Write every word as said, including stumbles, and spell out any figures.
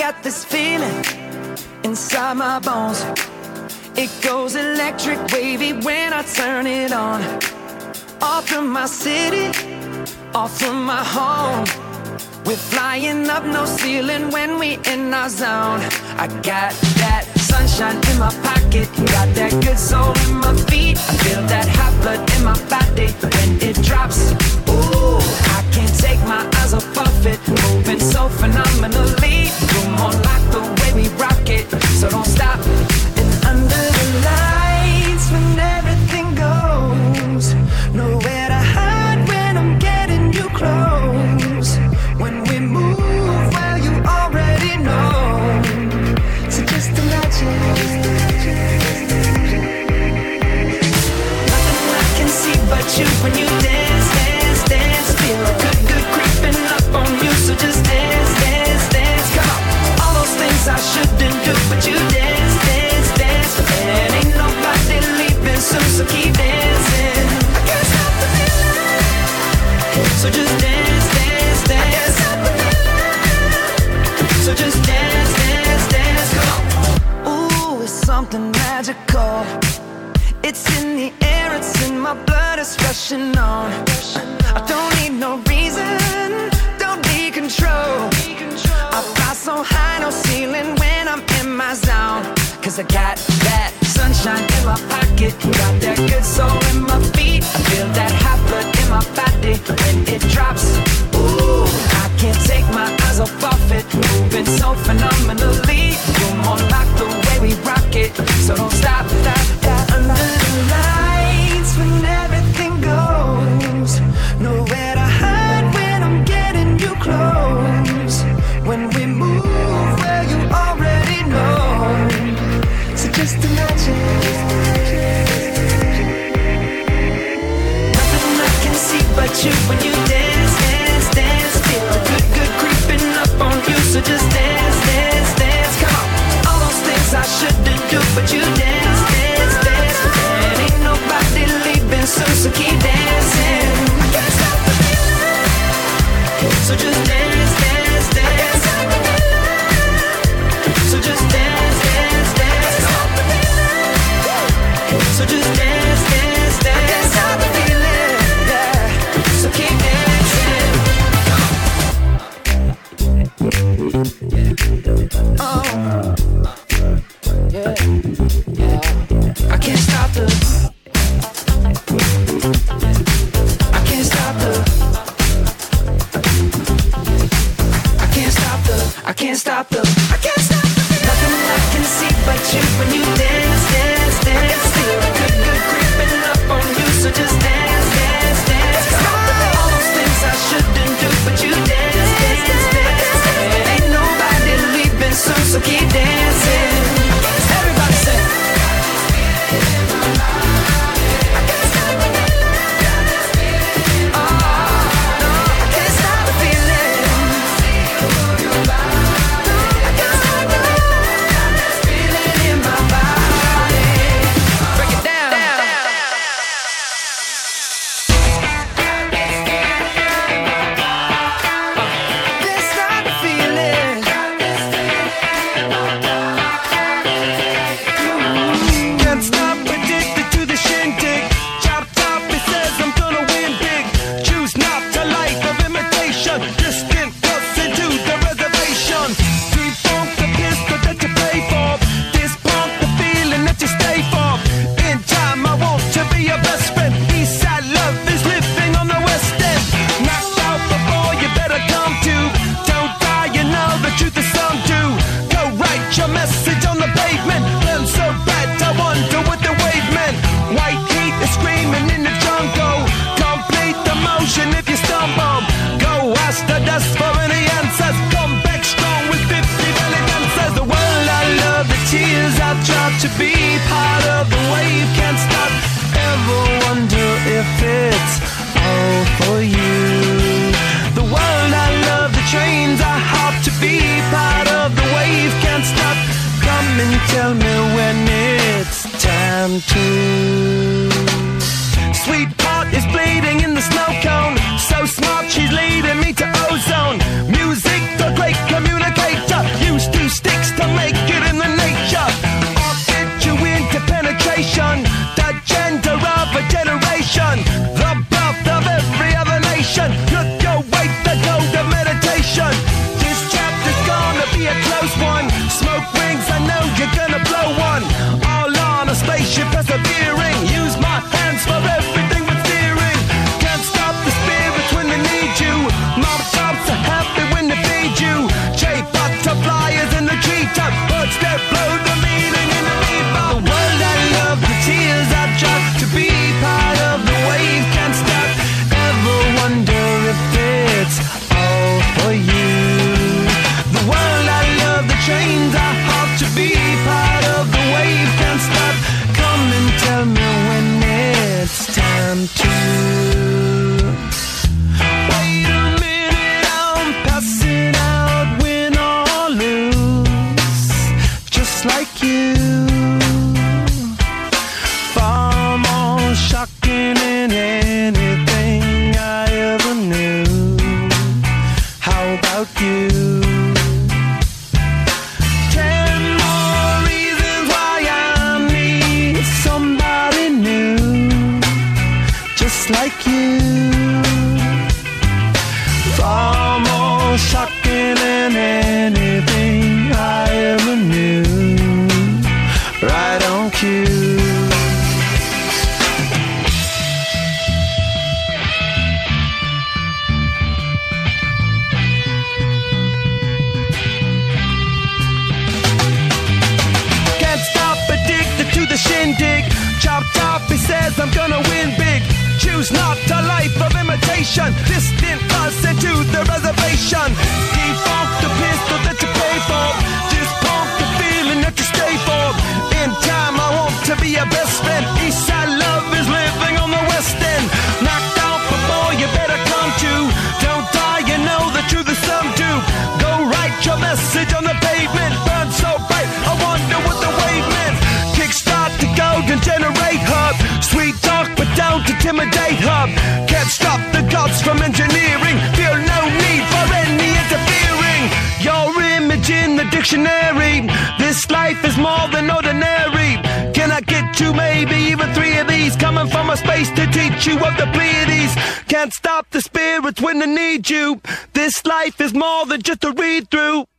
got this feeling inside my bones. It goes electric wavy when I turn it on. Off from my city, off from my home. We're flying up, no ceiling when we in our zone. I got that sunshine in my pocket, got that good soul in my feet. I feel that hot blood in my body when it drops. Ooh, I can't take my eyes off of it, moving so phenomenally. You're more like the way we rock it, so don't stop. And under the lights, when everything goes, nowhere to hide when I'm getting you close. When we move, well, you already know. So just imagine. Nothing I can see but you when you dance, dance, dance. Feel good, good creeping up on you. So just dance, dance, dance. Come on. All those things I shouldn't do, but you dance, dance, dance. And ain't nobody leaving soon, so keep dancing. I can't stop the feeling. So just dance, dance, dance. So just dance, dance, dance, come on. Ooh, it's something magical. It's in the air, it's in my blood, it's rushing on. I don't need no reason, don't need control. I fly so high, no ceiling when I'm in my zone. Cause I got that sunshine in my pocket, got that good soul in my feet. I feel that hot blood in my body when it drops. Ooh, I can't take my eyes off of it, moving so phenomenally. You're more like the way we rock it, so don't stop, stop, stop. Under the lights when everything goes, nowhere to hide when I'm getting you close. When we move, well, you already know. So just imagine. Nothing I can see but you when you dance, dance, dance. Feel good, good creeping up on you. So just dance, dance, dance. Come on. All those things I shouldn't do, but you dance, dance, dance. And ain't nobody leaving soon, so keep dancing. I can't stop the feeling. So just dance, dance, dance. So just dance, dance, dance. So just dance, dance, dance. I can't stop the feeling, yeah. So keep dancing. Oh, yeah. too. Wait a minute, I'm passing out, win or lose, just like you. Far more shocking than anything I ever knew. How about you? Ten more reasons why I need somebody new, just like you. Far more shocking than anything I ever knew. Right on cue. Shindig, chop top, he says I'm gonna win big. Choose not a life of imitation. Distant us into the reservation. Defunct the pistol that you pay for. Just pump the feeling that you stay for. In time I want to be your best friend. Eastside love is living on the west end. Knocked out before you better come to. Don't die, you know the truth is some do. Go write your message on the pavement. Burn so bright, I wonder what the wave meant. Kickstart the golden generate hub. Sweet talk but don't intimidate hub. Can't stop the gods from engineering. Feel no need for any interfering. Your image in the dictionary. This life is more than ordinary. Can I get two, maybe even three of these? Coming from a space to teach you of the Pleiades. Can't stop the spirits when they need you. This life is more than just a read through.